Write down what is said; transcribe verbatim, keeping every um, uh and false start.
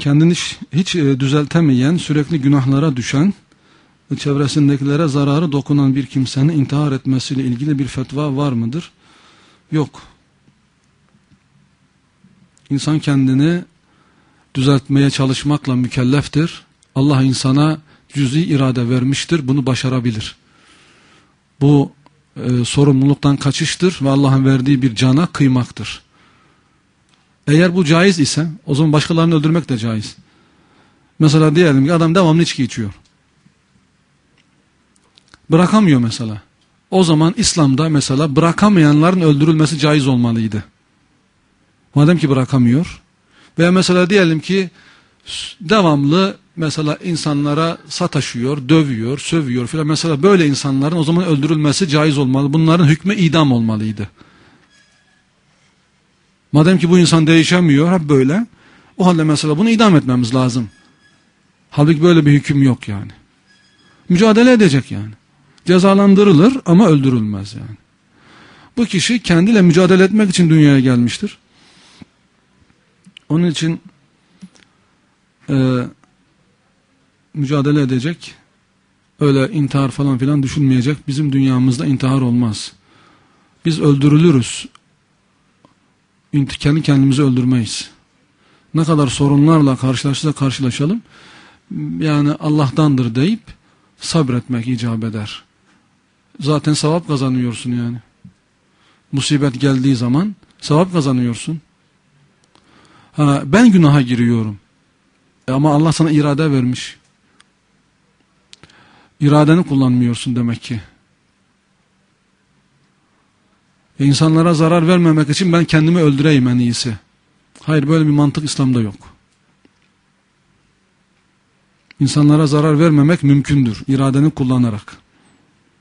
kendini hiç, hiç düzeltemeyen, sürekli günahlara düşen, çevresindekilere zararı dokunan bir kimsenin intihar etmesiyle ilgili bir fetva var mıdır? Yok. İnsan kendini düzeltmeye çalışmakla mükelleftir. Allah insana cüz'i irade vermiştir. Bunu başarabilir. Bu e, sorumluluktan kaçıştır ve Allah'ın verdiği bir cana kıymaktır. Eğer bu caiz ise o zaman başkalarını öldürmek de caiz. Mesela diyelim ki adam devamlı içki içiyor. Bırakamıyor mesela. O zaman İslam'da mesela bırakamayanların öldürülmesi caiz olmalıydı. Madem ki bırakamıyor. Veya mesela diyelim ki devamlı mesela insanlara sataşıyor, dövüyor, sövüyor filan. Mesela böyle insanların o zaman öldürülmesi caiz olmalı. Bunların hükmü idam olmalıydı. Madem ki bu insan değişemiyor, hep böyle. O halde mesela bunu idam etmemiz lazım. Halbuki böyle bir hüküm yok yani. Mücadele edecek yani. Cezalandırılır ama öldürülmez yani. Bu kişi kendiyle mücadele etmek için dünyaya gelmiştir. Onun için e, mücadele edecek, öyle intihar falan filan düşünmeyecek. Bizim dünyamızda intihar olmaz. Biz öldürülürüz. Kendi kendimizi öldürmeyiz. Ne kadar sorunlarla karşılaşırsa karşılaşalım, yani Allah'tandır deyip sabretmek icap eder. Zaten sevap kazanıyorsun yani. Musibet geldiği zaman sevap kazanıyorsun. Ha, ben günaha giriyorum. E ama Allah sana irade vermiş. İradeni kullanmıyorsun demek ki. E insanlara zarar vermemek için ben kendimi öldüreyim en iyisi. Hayır, böyle bir mantık İslam'da yok. İnsanlara zarar vermemek mümkündür iradeni kullanarak.